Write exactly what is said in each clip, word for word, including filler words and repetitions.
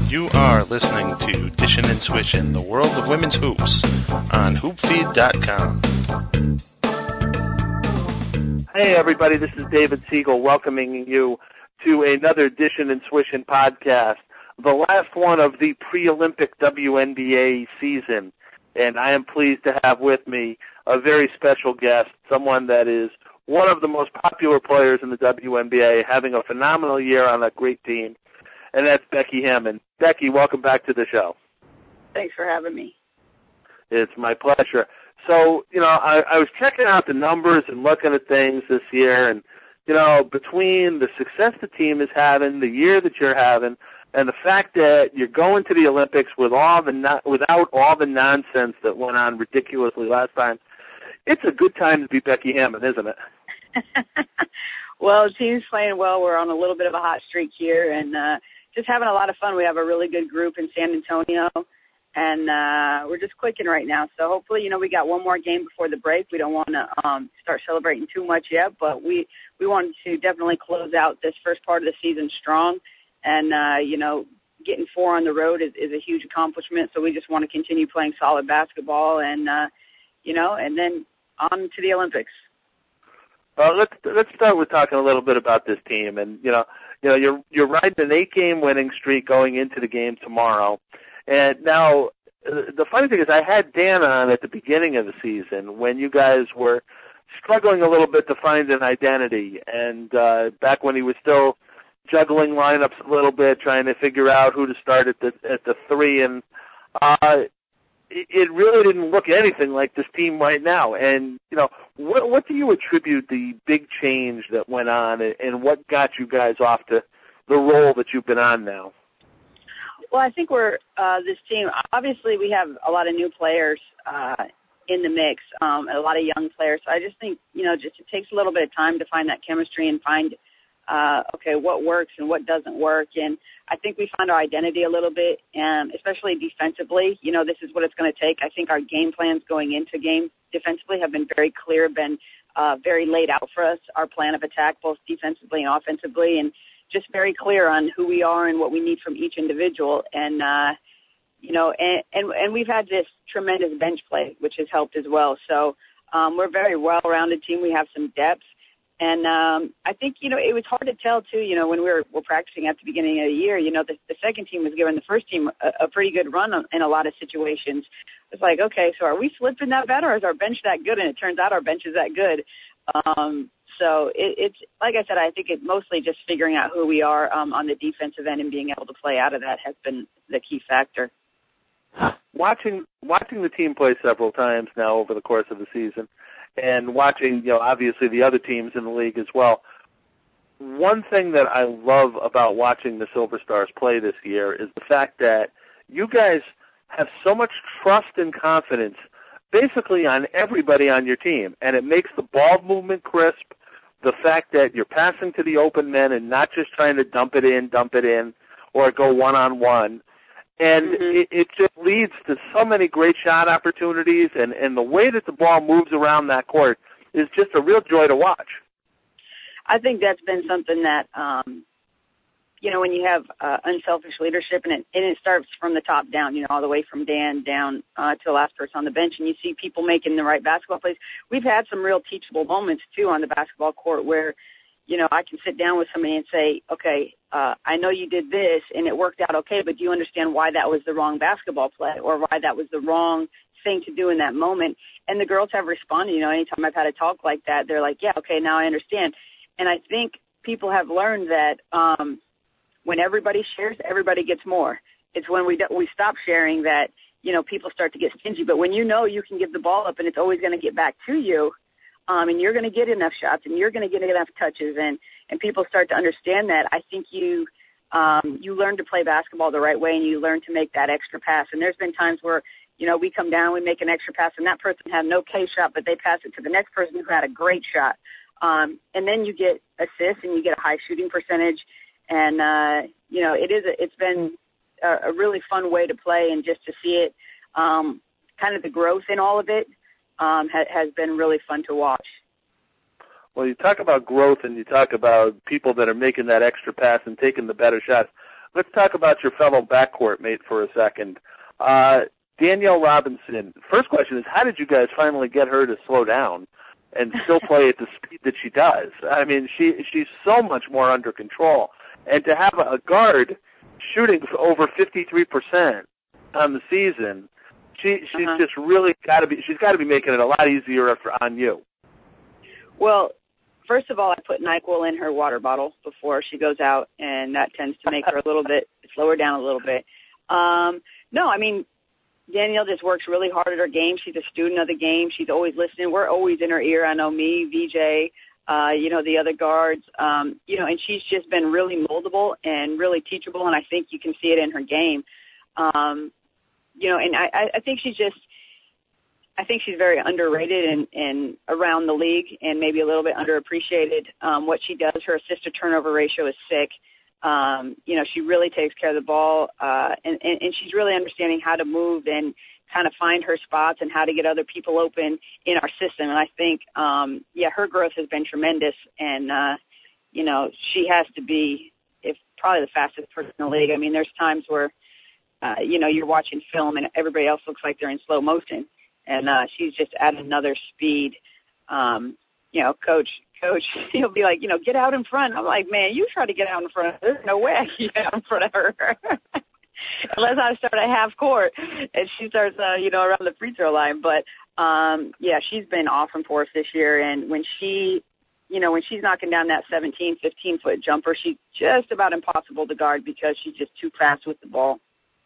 You are listening to Dishin' and Swishin', the world of women's hoops, on hoop feed dot com. Hey everybody, this is David Siegel welcoming you to another Dishin' and Swishin' podcast, the last one of the pre-Olympic W N B A season. And I am pleased to have with me a very special guest, someone that is one of the most popular players in the W N B A, having a phenomenal year on a great team, and that's Becky Hammon. Becky, welcome back to the show. Thanks for having me. It's my pleasure. So, you know, I, I was checking out the numbers and looking at things this year, and, you know, between the success the team is having, the year that you're having, and the fact that you're going to the Olympics with all the no, without all the nonsense that went on ridiculously last time, it's a good time to be Becky Hammon, isn't it? Well, the team's playing well. We're on a little bit of a hot streak here, and uh, just having a lot of fun. We have a really good group in San Antonio, and uh, we're just clicking right now. So hopefully, you know, we got one more game before the break. We don't want to um, start celebrating too much yet, but we, we wanted to definitely close out this first part of the season strong. And, uh, you know, getting four on the road is, is a huge accomplishment. So we just want to continue playing solid basketball and, uh, you know, and then on to the Olympics. Well, let's let's start with talking a little bit about this team. And, you know, you know, you're you're riding an eight-game winning streak going into the game tomorrow. And now the funny thing is I had Dan on at the beginning of the season when you guys were struggling a little bit to find an identity. And uh, back when he was still juggling lineups a little bit, trying to figure out who to start at the at the three. And uh, it, it really didn't look anything like this team right now. And, you know, what, what do you attribute the big change that went on, and, and what got you guys off to the role that you've been on now? Well, I think we're uh, this team. Obviously, we have a lot of new players uh, in the mix, um, and a lot of young players. So I just think, you know, just it takes a little bit of time to find that chemistry and find, uh, okay, what works and what doesn't work. And I think we found our identity a little bit, and especially defensively. You know, this is what it's going to take. I think our game plans going into game defensively have been very clear, been uh, very laid out for us. Our plan of attack, both defensively and offensively, and just very clear on who we are and what we need from each individual. And, uh, you know, and, and, and we've had this tremendous bench play, which has helped as well. So um, we're a very well-rounded team. We have some depth. And um, I think, you know, it was hard to tell, too, you know, when we were, were practicing at the beginning of the year, you know, the, the second team was giving the first team a, a pretty good run on, in a lot of situations. It's like, okay, so are we slipping that bad, or is our bench that good? And it turns out our bench is that good. Um, so it, it's, like I said, I think it's mostly just figuring out who we are um, on the defensive end, and being able to play out of that has been the key factor. Watching watching the team play several times now over the course of the season, and watching, you know, obviously the other teams in the league as well, one thing that I love about watching the Silver Stars play this year is the fact that you guys have so much trust and confidence basically on everybody on your team, and it makes the ball movement crisp, the fact that you're passing to the open men and not just trying to dump it in, dump it in, or go one-on-one. And mm-hmm. it, it just leads to so many great shot opportunities, and, and the way that the ball moves around that court is just a real joy to watch. I think that's been something that, um, you know, when you have uh, unselfish leadership, and it, and it starts from the top down, you know, all the way from Dan down uh, to the last person on the bench, and you see people making the right basketball plays. We've had some real teachable moments, too, on the basketball court where, you know, I can sit down with somebody and say, okay, uh, I know you did this and it worked out okay, but do you understand why that was the wrong basketball play, or why that was the wrong thing to do in that moment? And the girls have responded. You know, anytime I've had a talk like that, they're like, yeah, okay, now I understand. And I think people have learned that um, when everybody shares, everybody gets more. It's when we we stop sharing that, you know, people start to get stingy. But when you know you can give the ball up and it's always going to get back to you, Um, and you're going to get enough shots, and you're going to get enough touches, and, and people start to understand that, I think you um, you learn to play basketball the right way, and you learn to make that extra pass. And there's been times where, you know, we come down, we make an extra pass, and that person had no K shot, but they pass it to the next person who had a great shot. Um, and then you get assists, and you get a high shooting percentage. And, uh, you know, it is a, it's been a, a really fun way to play, and just to see it, um, kind of the growth in all of it. Um, ha- has been really fun to watch. Well, you talk about growth, and you talk about people that are making that extra pass and taking the better shots. let's talk about your fellow backcourt mate for a second. Uh, Danielle Robinson, first question is, how did you guys finally get her to slow down and still play at the speed that she does? I mean, she she's so much more under control. And to have a guard shooting over fifty-three percent on the season, she she's uh-huh. just really got to be she's got to be making it a lot easier for, on you. Well, first of all, I put NyQuil in her water bottle before she goes out, and that tends to make her a little bit slow her down a little bit. Um, no, I mean, Danielle just works really hard at her game. She's a student of the game. She's always listening. We're always in her ear. I know me, V J, uh, you know, the other guards, um, you know, and she's just been really moldable and really teachable, and I think you can see it in her game. Um, you know, and I, I think she's just, I think she's very underrated and, and around the league and maybe a little bit underappreciated. Um, what she does, her assist-to-turnover ratio is sick. Um, you know, she really takes care of the ball, uh, and, and, and she's really understanding how to move and kind of find her spots and how to get other people open in our system. And I think, um, yeah, her growth has been tremendous. And, uh, you know, she has to be if probably the fastest person in the league. I mean, there's times where, uh, you know, you're watching film and everybody else looks like they're in slow motion. And uh, she's just at another speed. Um, you know, coach, coach, he'll be like, you know, get out in front. I'm like, man, you try to get out in front. There's no way I can get out in front of her. Unless I start at half court and she starts, uh, you know, around the free throw line. But, um, yeah, she's been awesome for us this year. And when she, you know, when she's knocking down that seventeen, fifteen-foot jumper, she's just about impossible to guard because she's just too fast with the ball.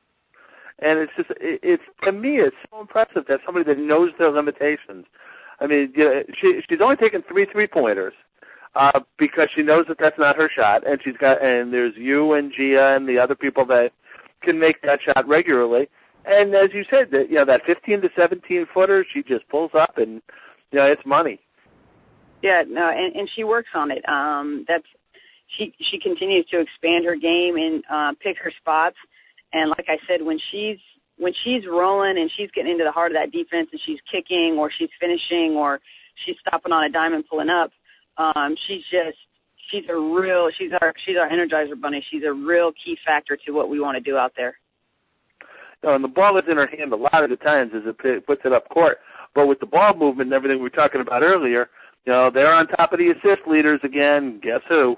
And it's just, it's to me, it's so impressive that somebody that knows their limitations. I mean, you know, she she's only taken three three pointers uh, because she knows that that's not her shot, and she's got and there's you and Gia and the other people that can make that shot regularly. And as you said, that you know that fifteen to seventeen footer, she just pulls up, and you know it's money. Yeah, no, and, and she works on it. Um, that's she she continues to expand her game and uh, pick her spots. And like I said, when she's when she's rolling and she's getting into the heart of that defense and she's kicking or she's finishing or she's stopping on a dime and pulling up, um, she's just she's a real she's our she's our Energizer bunny. She's a real key factor to what we want to do out there. No, and the ball is in her hand a lot of the times as it puts it up court. But with the ball movement and everything we were talking about earlier, you know, they're on top of the assist leaders again. Guess who?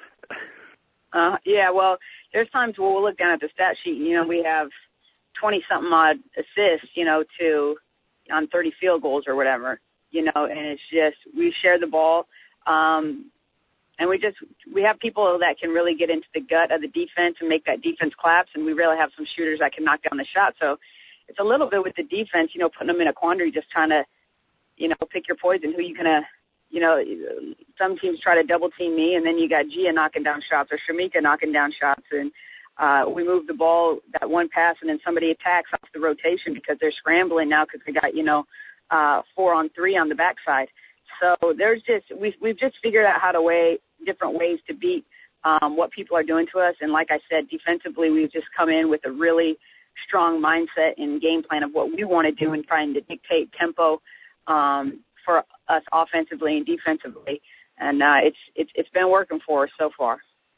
Uh, yeah, well, there's times where we'll look down at the stat sheet, and, you know, we have twenty-something odd assists, you know, to on thirty field goals or whatever, you know, and it's just we share the ball, um, and we just we have people that can really get into the gut of the defense and make that defense collapse, and we really have some shooters that can knock down the shot. So it's a little bit with the defense, you know, putting them in a quandary, just trying to, you know, pick your poison, who you going to, you know, some teams try to double team me, and then you got Gia knocking down shots or Shamika knocking down shots, and uh, we move the ball that one pass, and then somebody attacks off the rotation because they're scrambling now because they got, you know, uh, four on three on the backside. So there's just we've we've just figured out how to weigh different ways to beat um, what people are doing to us, and like I said, defensively we've just come in with a really strong mindset and game plan of what we want to do and trying to dictate tempo um, for us offensively and defensively, and uh, it's it's it's been working for us so far.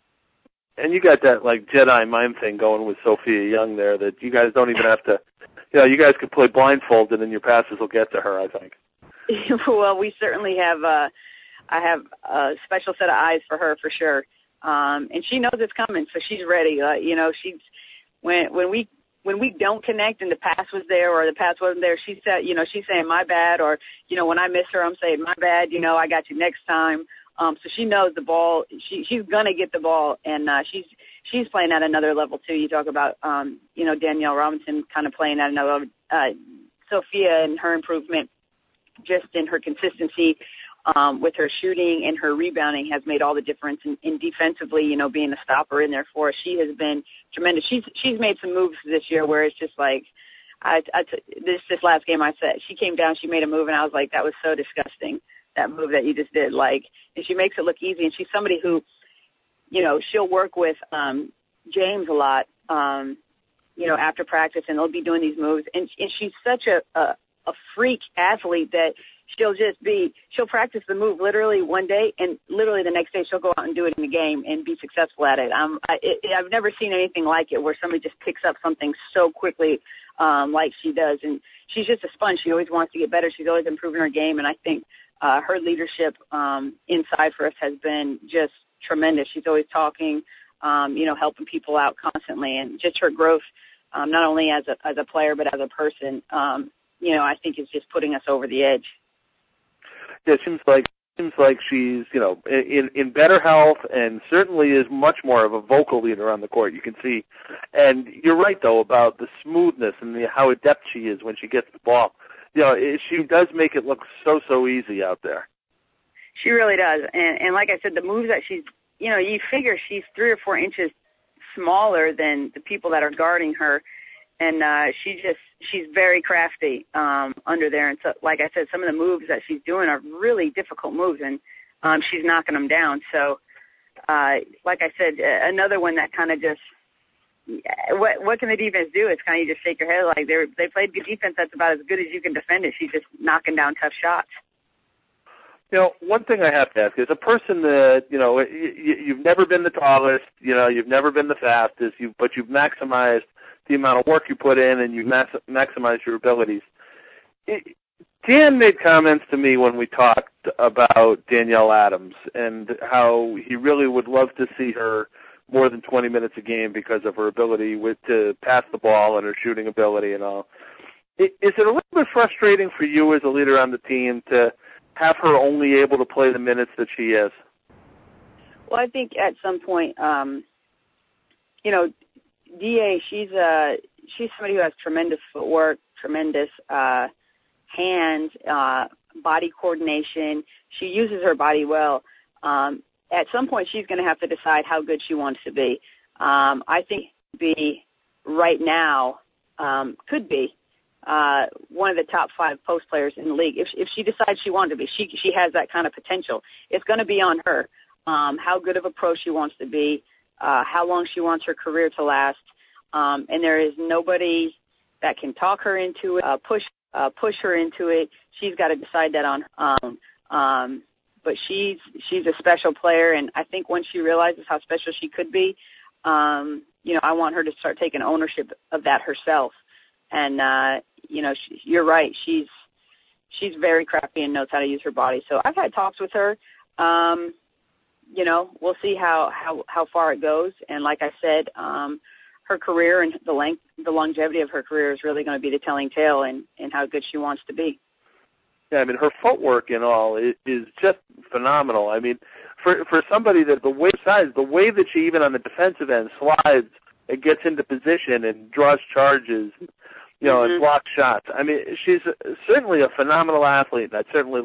And you got that like Jedi mind thing going with Sophia Young there that you guys don't even have to, you know, you guys could play blindfolded and your passes will get to her, I think. Well, we certainly have. Uh, I have a special set of eyes for her for sure, um, and she knows it's coming, so she's ready. Uh, you know, she's when when we. When we don't connect and the pass was there or the pass wasn't there, she said, you know, she's saying my bad, or, you know, when I miss her, I'm saying my bad, you know, I got you next time. Um, so she knows the ball. She, she's going to get the ball, and uh, she's she's playing at another level, too. You talk about, um, you know, Danielle Robinson kind of playing at another level. Uh, Sophia and her improvement just in her consistency um, with her shooting and her rebounding has made all the difference. And, and defensively, you know, being a stopper in there for us, she has been tremendous. She's she's made some moves this year where it's just like, I, I t- this this last game I said, she came down, she made a move, and I was like, that was so disgusting, that move that you just did. Like, and she makes it look easy, and she's somebody who, you know, she'll work with um, James a lot, um, you know, after practice, and they'll be doing these moves. And, and she's such a, a, a freak athlete that she'll just be, she'll practice the move literally one day, and literally the next day she'll go out and do it in the game and be successful at it. Um, I, it I've never seen anything like it where somebody just picks up something so quickly um, like she does. And she's just a sponge. She always wants to get better. She's always improving her game, and I think uh, her leadership um, inside for us has been just tremendous. She's always talking, um, you know, helping people out constantly, and just her growth, um, not only as a as a player but as a person, um, you know, I think is just putting us over the edge. Yeah, it seems like seems like she's, you know, in in better health, and certainly is much more of a vocal leader on the court. You can see, and you're right though about the smoothness and the, how adept she is when she gets the ball. You know, it, she does make it look so so easy out there. She really does, and and like I said, the moves that she's, you know, you figure she's three or four inches smaller than the people that are guarding her, and uh, she just she's very crafty um, under there. And so, like I said, some of the moves that she's doing are really difficult moves, and um, she's knocking them down. So, uh, like I said, another one that kind of just what what can the defense do? It's kind of you just shake your head like they they played good defense. That's about as good as you can defend it. She's just knocking down tough shots. You know, one thing I have to ask is a person that, you know, you, you've never been the tallest, you know, you've never been the fastest, you, but you've maximized the amount of work you put in, and you've max, maximized your abilities. It, Dan made comments to me when we talked about Danielle Adams and how he really would love to see her more than twenty minutes a game because of her ability with to pass the ball and her shooting ability and all. Is it a little bit frustrating for you as a leader on the team to have her only able to play the minutes that she is? Well, I think at some point, um, you know, D A, she's a she's somebody who has tremendous footwork, tremendous uh, hands, uh, body coordination. She uses her body well. Um, at some point, she's going to have to decide how good she wants to be. Um, I think be right now um, could be uh, one of the top five post players in the league. If, if she decides she wants to be, she she has that kind of potential. It's going to be on her. Um, how good of a pro she wants to be, uh, how long she wants her career to last, um, and there is nobody that can talk her into it, uh, push uh, push her into it. She's got to decide that on her own. Um, but she's she's a special player, and I think once she realizes how special she could be, um, you know, I want her to start taking ownership of that herself. And uh, you know, she, you're right. She's she's very crafty and knows how to use her body. So I've had talks with her. Um, you know, we'll see how, how, how far it goes. And like I said, um, her career and the length, the longevity of her career is really going to be the telling tale and, and how good she wants to be. Yeah, I mean, her footwork and all is, is just phenomenal. I mean, for for somebody that the way size, the way that she even on the defensive end slides and gets into position and draws charges, you know, mm-hmm. and blocks shots. I mean, she's certainly a phenomenal athlete. And I certainly.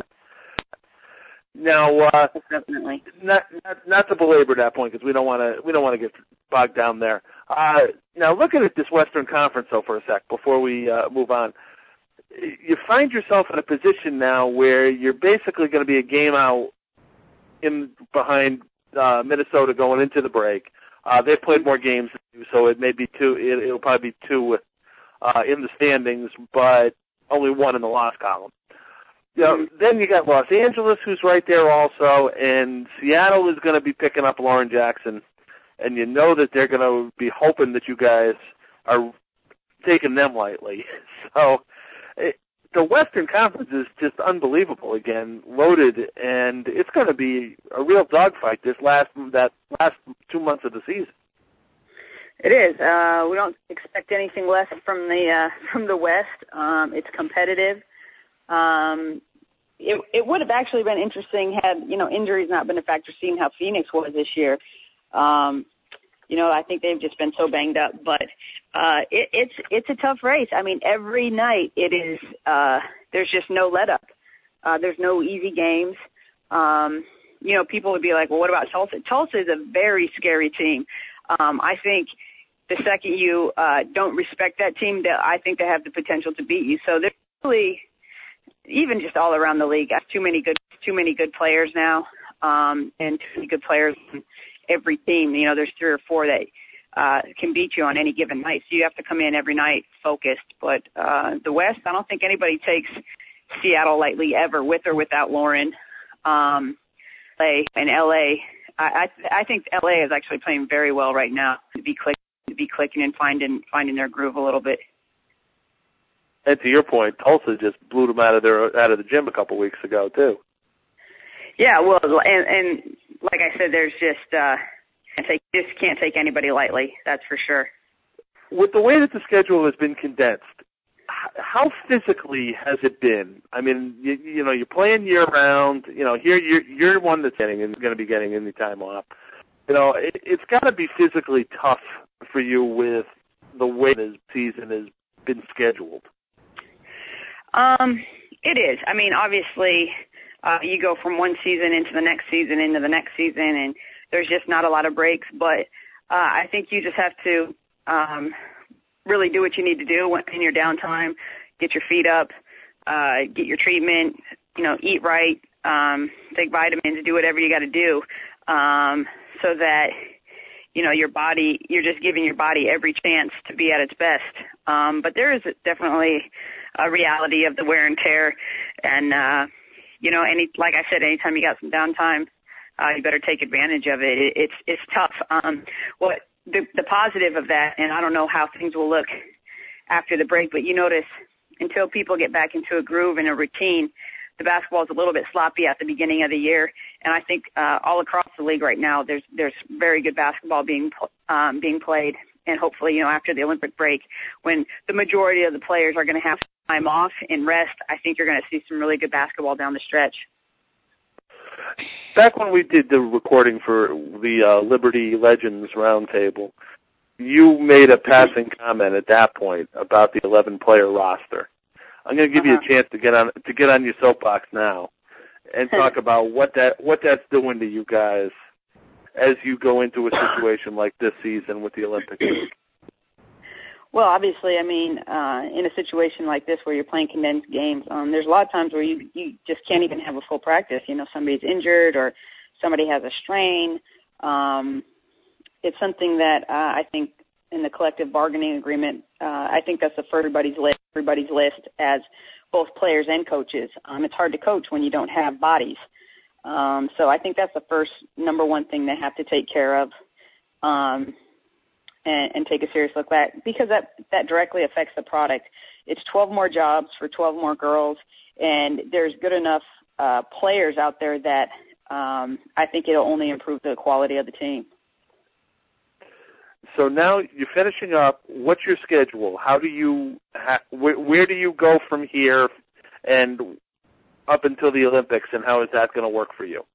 Now, uh, definitely not, not not to belabor that point because we don't want to we don't want to get bogged down there. Uh, now, looking at this Western Conference though for a sec before we uh, move on, you find yourself in a position now where you're basically going to be a game out in behind uh, Minnesota going into the break. Uh, they've played more games than you, so it may be two. It, it'll probably be two uh, in the standings, but only one in the loss column. You know, then you got Los Angeles, who's right there also, and Seattle is going to be picking up Lauren Jackson, and you know that they're going to be hoping that you guys are taking them lightly. So it, the Western Conference is just unbelievable again, loaded, and it's going to be a real dogfight this last that last two months of the season. It is. Uh, we don't expect anything less from the uh, from the West. Um, it's competitive. Um, it, it would have actually been interesting had, you know, injuries not been a factor, seeing how Phoenix was this year. Um, you know, I think they've just been so banged up, but uh, it, it's it's a tough race. I mean, every night it is, uh, there's just no let up. Uh, there's no easy games. Um, you know, people would be like, well, what about Tulsa? Tulsa is a very scary team. Um, I think the second you uh, don't respect that team, I think they have the potential to beat you. So they're really, even just all around the league, got too many good, too many good players now, um, and too many good players in every team. You know, there's three or four that uh, can beat you on any given night. So you have to come in every night focused. But uh, the West, I don't think anybody takes Seattle lightly ever, with or without Lauren. Um, and L A, I, I, I think L A is actually playing very well right now to be clicking, to be clicking and finding finding their groove a little bit. And to your point, Tulsa just blew them out of their out of the gym a couple weeks ago too. Yeah, well, and, and like I said, there's just uh, can't take, just can't take anybody lightly. That's for sure. With the way that the schedule has been condensed, how physically has it been? I mean, you, you know, you're playing year round. You know, here you're you're one that's getting and going to be getting any time off. You know, it, it's got to be physically tough for you with the way this season has been scheduled. Um, it is. I mean, obviously, uh, you go from one season into the next season into the next season, and there's just not a lot of breaks. But uh, I think you just have to um, really do what you need to do in your downtime, get your feet up, uh, get your treatment, you know, eat right, um, take vitamins, do whatever you got to do, um, so that, you know, your body, you're just giving your body every chance to be at its best. Um, but there is definitely a reality of the wear and tear. And, uh, you know, any, like I said, anytime you got some downtime, uh, you better take advantage of it. it it's, it's tough. Um, what the, the positive of that, and I don't know how things will look after the break, but you notice until people get back into a groove and a routine, the basketball is a little bit sloppy at the beginning of the year, and I think uh, all across the league right now, there's there's very good basketball being um, being played, and hopefully, you know, after the Olympic break, when the majority of the players are going to have time off and rest, I think you're going to see some really good basketball down the stretch. Back when we did the recording for the uh, Liberty Legends Roundtable, you made a passing comment at that point about the eleven-player roster. I'm going to give uh-huh. you a chance to get on to get on your soapbox now and talk about what that what that's doing to you guys as you go into a situation like this season with the Olympics. Well, obviously, I mean, uh, in a situation like this where you're playing condensed games, um, there's a lot of times where you you just can't even have a full practice. You know, somebody's injured or somebody has a strain. Um, it's something that uh, I think in the collective bargaining agreement, uh, I think that's for everybody's list, everybody's list as both players and coaches. Um, it's hard to coach when you don't have bodies. Um, so I think that's the first number one thing they have to take care of um, and, and take a serious look at, because that, that directly affects the product. It's twelve more jobs for twelve more girls, and there's good enough uh, players out there that um, I think it'll only improve the quality of the team. So now you're finishing up. What's your schedule? How do you, ha- where, where do you go from here and up until the Olympics, and how is that going to work for you?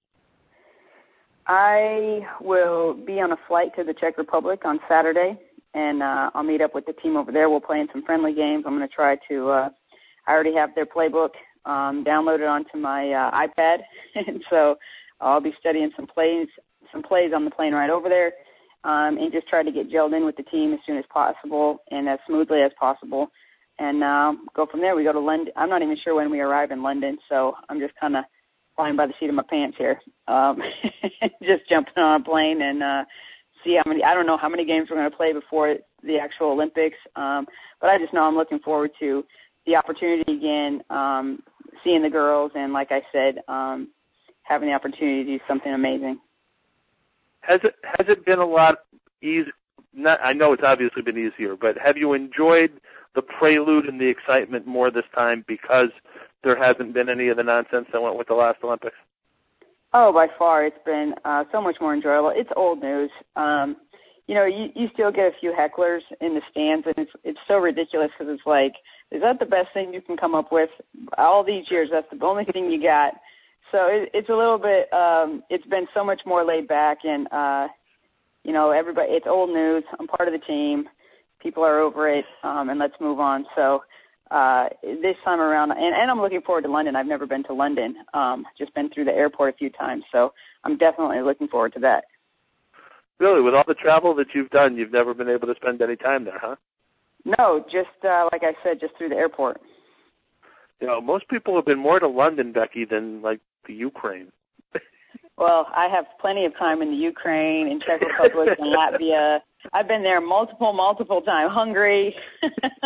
I will be on a flight to the Czech Republic on Saturday, and uh, I'll meet up with the team over there. We'll play in some friendly games. I'm going to try to, uh, I already have their playbook um, downloaded onto my uh, iPad, and so I'll be studying some plays, some plays on the plane right over there. Um, and just try to get gelled in with the team as soon as possible and as smoothly as possible, and uh, go from there. We go to London. I'm not even sure when we arrive in London, so I'm just kind of flying by the seat of my pants here, um, just jumping on a plane and uh, see how many. I don't know how many games we're going to play before the actual Olympics, um, but I just know I'm looking forward to the opportunity again, um, seeing the girls, and like I said, um, having the opportunity to do something amazing. Has it has it been a lot easier? Not, I know it's obviously been easier, but have you enjoyed the prelude and the excitement more this time because there hasn't been any of the nonsense that went with the last Olympics? Oh, by far, it's been uh, so much more enjoyable. It's old news. Um, you know, you, you still get a few hecklers in the stands, and it's it's so ridiculous because it's like, is that the best thing you can come up with? All these years, that's the only thing you got. So it, it's a little bit, um, it's been so much more laid back, and, uh, you know, everybody, it's old news. I'm part of the team. People are over it, um, and let's move on. So uh, this time around, and, and I'm looking forward to London. I've never been to London, um, just been through the airport a few times. So I'm definitely looking forward to that. Really? With all the travel that you've done, you've never been able to spend any time there, huh? No, just uh, like I said, just through the airport. You know, most people have been more to London, Becky, than, like, the Ukraine. Well, I have plenty of time in the Ukraine, in Czech Republic, and Latvia. I've been there multiple, multiple times. Hungary.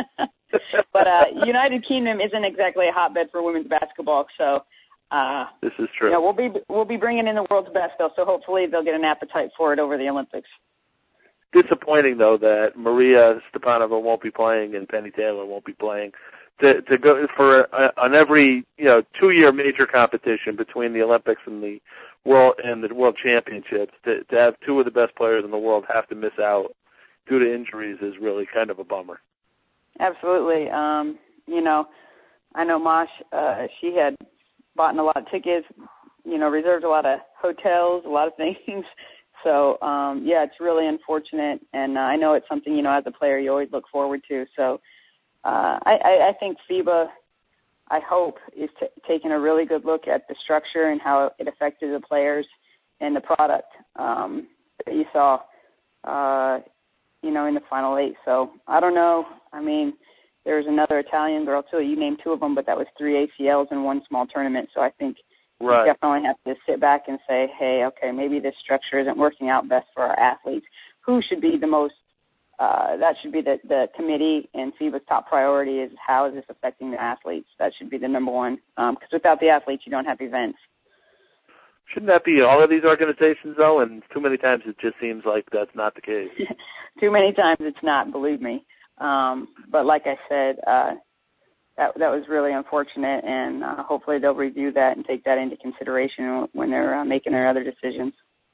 but uh, United Kingdom isn't exactly a hotbed for women's basketball, so uh, this is true. You know, we'll be we'll be bringing in the world's best, though, so hopefully they'll get an appetite for it over the Olympics. Disappointing, though, that Maria Stepanova won't be playing and Penny Taylor won't be playing. To, to go for a, on every you know two-year major competition between the Olympics and the world and the World Championships, to, to have two of the best players in the world have to miss out due to injuries is really kind of a bummer. Absolutely. Um, you know, I know Mosh. Uh, she had bought in a lot of tickets, you know, reserved a lot of hotels, a lot of things. So, um, yeah, it's really unfortunate, and uh, I know it's something, you know, as a player you always look forward to. So uh, I, I, I think FIBA, I hope, is t- taking a really good look at the structure and how it affected the players and the product um, that you saw, uh, you know, in the Final Eight. So I don't know. I mean, there's another Italian girl, too. You named two of them, but that was three A C Ls in one small tournament. So I think right. you definitely have to sit back and say, hey, okay, maybe this structure isn't working out best for our athletes. Who should be the most uh, – that should be the, the committee, and FIBA's top priority is how is this affecting the athletes. That should be the number one, because um, without the athletes, you don't have events. Shouldn't that be all of these organizations, though? And too many times it just seems like that's not the case. Too many times it's not, believe me. Um, but like I said, uh, that that was really unfortunate, and uh, hopefully they'll review that and take that into consideration when they're uh, making their other decisions.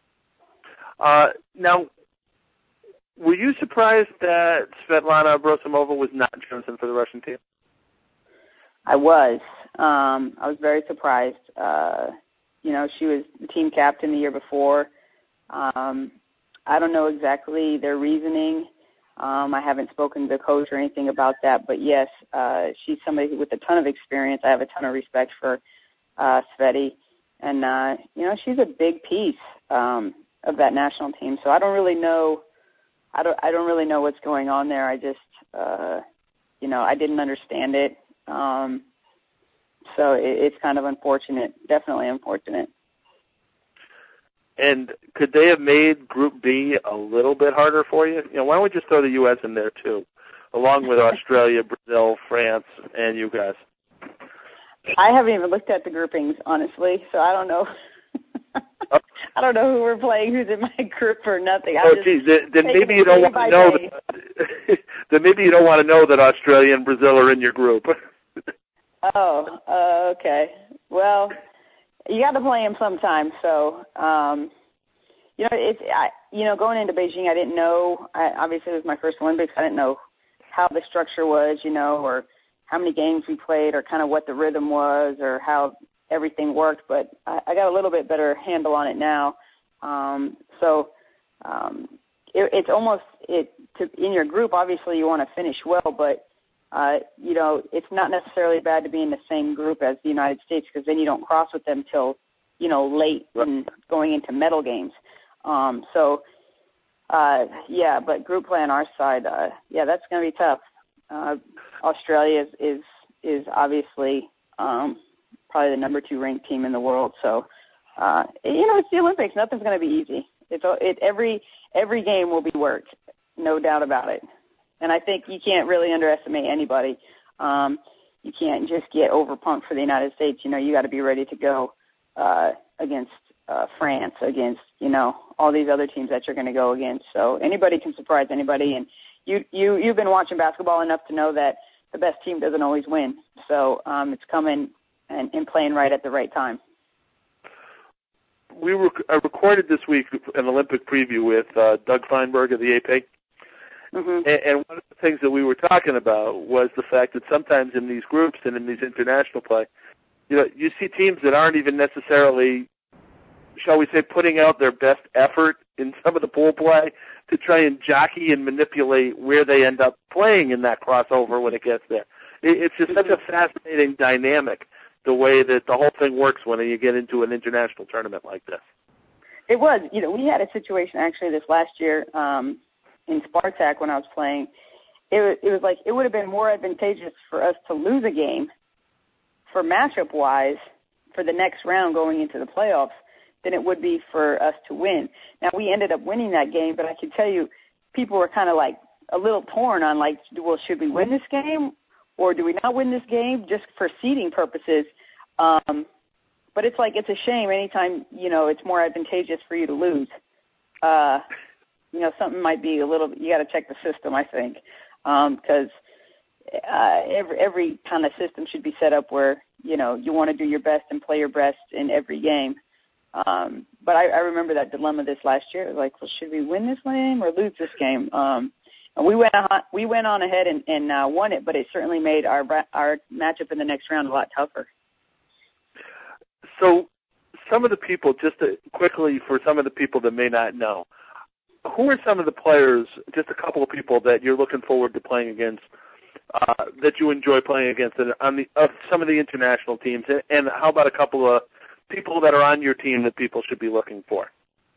Uh, now, were you surprised that Svetlana Abrosimova was not chosen for the Russian team? I was. Um, I was very surprised. Uh, you know, she was the team captain the year before. Um, I don't know exactly their reasoning. Um, I haven't spoken to the coach or anything about that, but yes, uh, she's somebody with a ton of experience. I have a ton of respect for uh, Sveti, and uh, you know, she's a big piece um, of that national team. So I don't really know. I don't. I don't really know what's going on there. I just, uh, you know, I didn't understand it. Um, so it, it's kind of unfortunate. Definitely unfortunate. And could they have made Group B a little bit harder for you? You know, why don't we just throw the U S in there too, along with Australia, Brazil, France, and you guys? I haven't even looked at the groupings, honestly, so I don't know. I don't know who we're playing, who's in my group or nothing. I'm oh, geez, then, then maybe you don't want to know. That, then maybe you don't want to know that Australia and Brazil are in your group. oh, uh, okay. Well. You got to play him sometime, so um, you know it's I, you know going into Beijing, I didn't know. I, obviously, it was my first Olympics. I didn't know how the structure was, you know, or how many games we played, or kind of what the rhythm was, or how everything worked. But I, I got a little bit better handle on it now. Um, so um, it, it's almost it to, in your group. Obviously, you want to finish well, but Uh, you know, it's not necessarily bad to be in the same group as the United States, because then you don't cross with them till, you know, late and going into medal games. Um, so, uh, yeah, but group play on our side, uh, yeah, that's going to be tough. Uh, Australia is, is, is obviously um, probably the number two ranked team in the world. So, uh, you know, it's the Olympics. Nothing's going to be easy. It's it, every every game will be work, no doubt about it. And I think you can't really underestimate anybody. Um, you can't just get overpumped for the United States. You know, you got to be ready to go uh, against uh, France, against, you know, all these other teams that you're going to go against. So anybody can surprise anybody. And you, you, you've been watching basketball enough to know that the best team doesn't always win. So um, it's coming and, and playing right at the right time. We rec- I recorded this week an Olympic preview with uh, Doug Feinberg of the A P. Mm-hmm. And, and one of the things that we were talking about was the fact that sometimes in these groups and in these international play, you know, you see teams that aren't even necessarily, shall we say, putting out their best effort in some of the pool play to try and jockey and manipulate where they end up playing in that crossover when it gets there. It, it's just such a fascinating dynamic, the way that the whole thing works when you get into an international tournament like this. It was. You know, we had a situation actually this last year, um, in Spartak when I was playing. It was, it was like it would have been more advantageous for us to lose a game for matchup-wise for the next round going into the playoffs than it would be for us to win. Now, we ended up winning that game, but I can tell you people were kind of like a little torn on like, well, should we win this game or do we not win this game just for seeding purposes? Um, but it's like it's a shame anytime, you know, it's more advantageous for you to lose. Uh, you know, something might be a little – you got to check the system, I think, because uh, every, every kind of system should be set up where, you know, you want to do your best and play your best in every game. Um, but I, I remember that dilemma this last year. Like, well, should we win this game or lose this game? Um, and we went on, we went on ahead and, and uh, won it, but it certainly made our our matchup in the next round a lot tougher. So some of the people, just to, quickly for some of the people that may not know, who are some of the players, just a couple of people that you're looking forward to playing against, uh, that you enjoy playing against on the of some of the international teams? And how about a couple of people that are on your team that people should be looking for?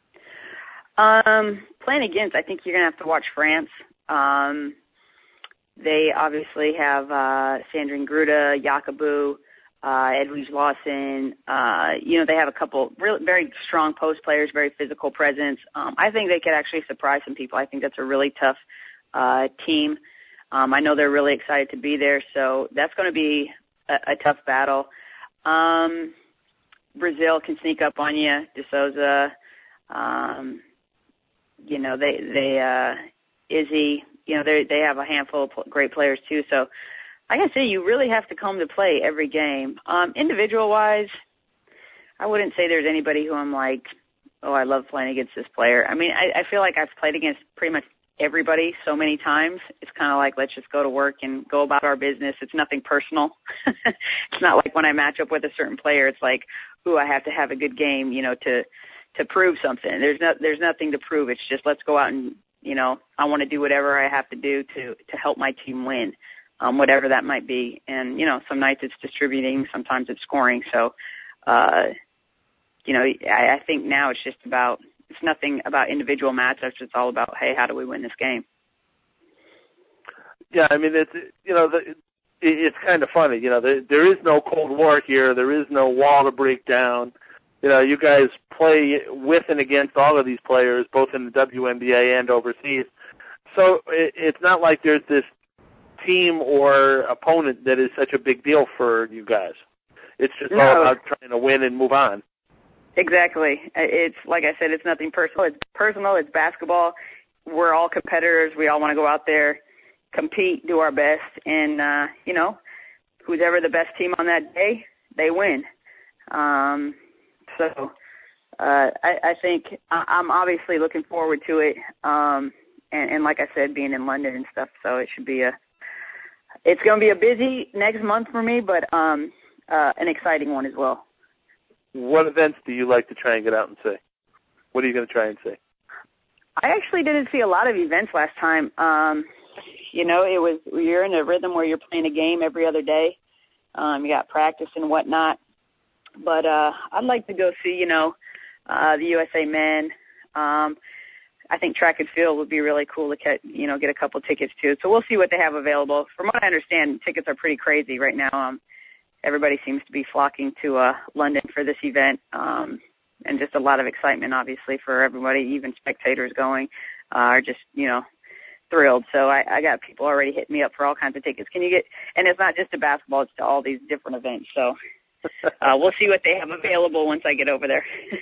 Um, playing against, I think you're going to have to watch France. Um, they obviously have uh, Sandrine Gruda, Yakubu, uh, Edwige Lawson. Uh, you know, they have a couple really very strong post players, very physical presence. Um, I think they could actually surprise some people. I think that's a really tough uh, team. Um, I know they're really excited to be there, so that's going to be a, a tough battle. Um, Brazil can sneak up on you. De Souza, um, you know, they they uh, Izzy, you know, they they have a handful of great players too. So, like I say, you really have to come to play every game. Um, individual wise, I wouldn't say there's anybody who I'm like, oh, I love playing against this player. I mean, I, I feel like I've played against pretty much everybody so many times. It's kind of like, let's just go to work and go about our business. It's nothing personal. It's not like when I match up with a certain player, it's like, ooh, I have to have a good game, you know, to to prove something. There's no, there's nothing to prove. It's just let's go out and, you know, I want to do whatever I have to do to to help my team win, um, whatever that might be. And, you know, some nights it's distributing, sometimes it's scoring. So, uh, you know, I, I think now it's just about, it's nothing about individual matchups. It's all about, hey, how do we win this game? Yeah, I mean, it's, you know, the, it, it's kind of funny. You know, there, there is no Cold War here. There is no wall to break down. You know, you guys play with and against all of these players, both in the W N B A and overseas. So it, it's not like there's this team or opponent that is such a big deal for you guys. It's just no. all about trying to win and move on. Exactly. It's, like I said, it's nothing personal. It's personal. It's basketball. We're all competitors. We all want to go out there, compete, do our best, and, uh, you know, who's ever the best team on that day, they win. Um, so uh, I, I think I'm obviously looking forward to it, um, and, and like I said, being in London and stuff, so it should be a – it's going to be a busy next month for me, but um, uh, an exciting one as well. What events do you like to try and get out and see? What are you going to try and see? I actually didn't see a lot of events last time. Um, you know, it was you're in a rhythm where you're playing a game every other day. Um, you got practice and whatnot. But uh, I'd like to go see, you know, uh, the U S A men. Um, I think track and field would be really cool to get, you know, get a couple tickets to. So we'll see what they have available. From what I understand, tickets are pretty crazy right now. Um, everybody seems to be flocking to uh, London for this event, um, and just a lot of excitement, obviously, for everybody, even spectators going uh, are just, you know, thrilled. So I, I got people already hitting me up for all kinds of tickets. Can you get – and it's not just to basketball, it's to all these different events. So uh, we'll see what they have available once I get over there.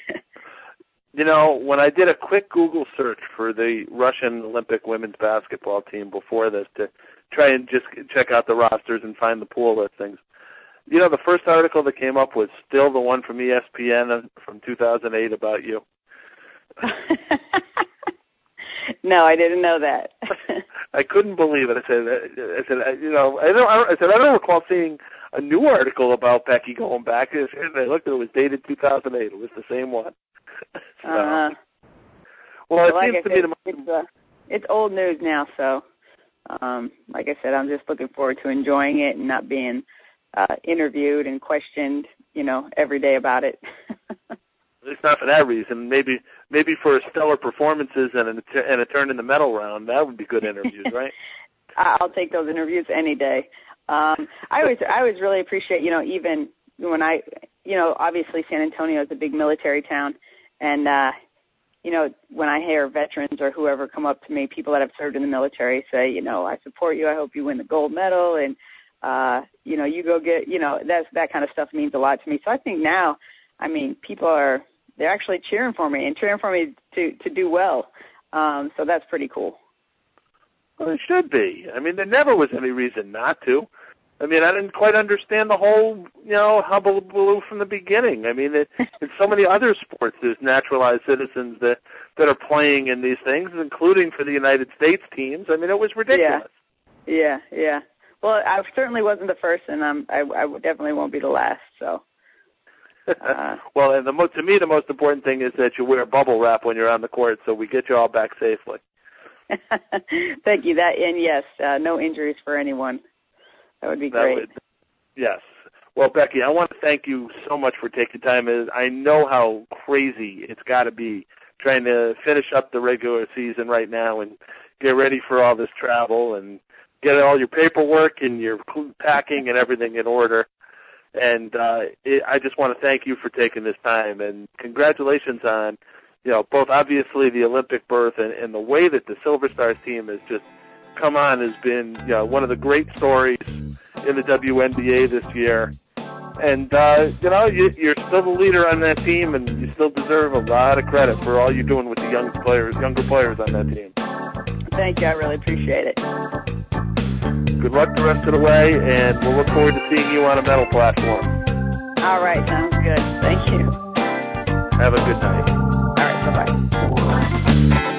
You know, when I did a quick Google search for the Russian Olympic women's basketball team before this to try and just check out the rosters and find the pool listings, you know, the first article that came up was still the one from E S P N from two thousand eight about you. No, I didn't know that. I couldn't believe it. I said, I said, you know, I don't. I said, I don't recall seeing a new article about Becky going back. And I looked, it was dated two thousand eight. It was the same one. So, uh, well, it like seems I to said, me the it's, uh, it's old news now. So, um, like I said, I'm just looking forward to enjoying it and not being uh, interviewed and questioned, you know, every day about it. It's not for that reason. Maybe maybe for stellar performances and a, and a turn in the medal round. That would be good interviews, right? I'll take those interviews any day. Um, I always I always really appreciate, you know, even when I, you know, obviously San Antonio is a big military town, and uh, you know, when I hear veterans or whoever come up to me, people that have served in the military, say, you know, I support you. I hope you win the gold medal, and uh, you know, you go get, you know, that's, that kind of stuff means a lot to me. So I think now, I mean, people are, they're actually cheering for me and cheering for me to, to do well. Um, so that's pretty cool. Well, it should be. I mean, there never was any reason not to. I mean, I didn't quite understand the whole, you know, hullabaloo from the beginning. I mean, it, in so many other sports, there's naturalized citizens that, that are playing in these things, including for the United States teams. I mean, it was ridiculous. Yeah, yeah, yeah. Well, I certainly wasn't the first, and I'm, I, I definitely won't be the last, so. Uh, well, and the mo- to me, the most important thing is that you wear bubble wrap when you're on the court, so we get you all back safely. Thank you. That and yes, uh, no injuries for anyone. That would be that great. Would, yes. Well, Becky, I want to thank you so much for taking time. I know how crazy it's got to be trying to finish up the regular season right now and get ready for all this travel and get all your paperwork and your packing and everything in order. And uh, it, I just want to thank you for taking this time, and congratulations on, you know, both obviously the Olympic berth and, and the way that the Silver Stars team has just come on has been, you know, one of the great stories in the W N B A this year. And, uh, you know, you, you're still the leader on that team, and you still deserve a lot of credit for all you're doing with the young players, younger players on that team. Thank you. I really appreciate it. Good luck the rest of the way, and we'll look forward to seeing you on a medal platform. All right. Sounds good. Thank you. Have a good night. All right. Bye-bye.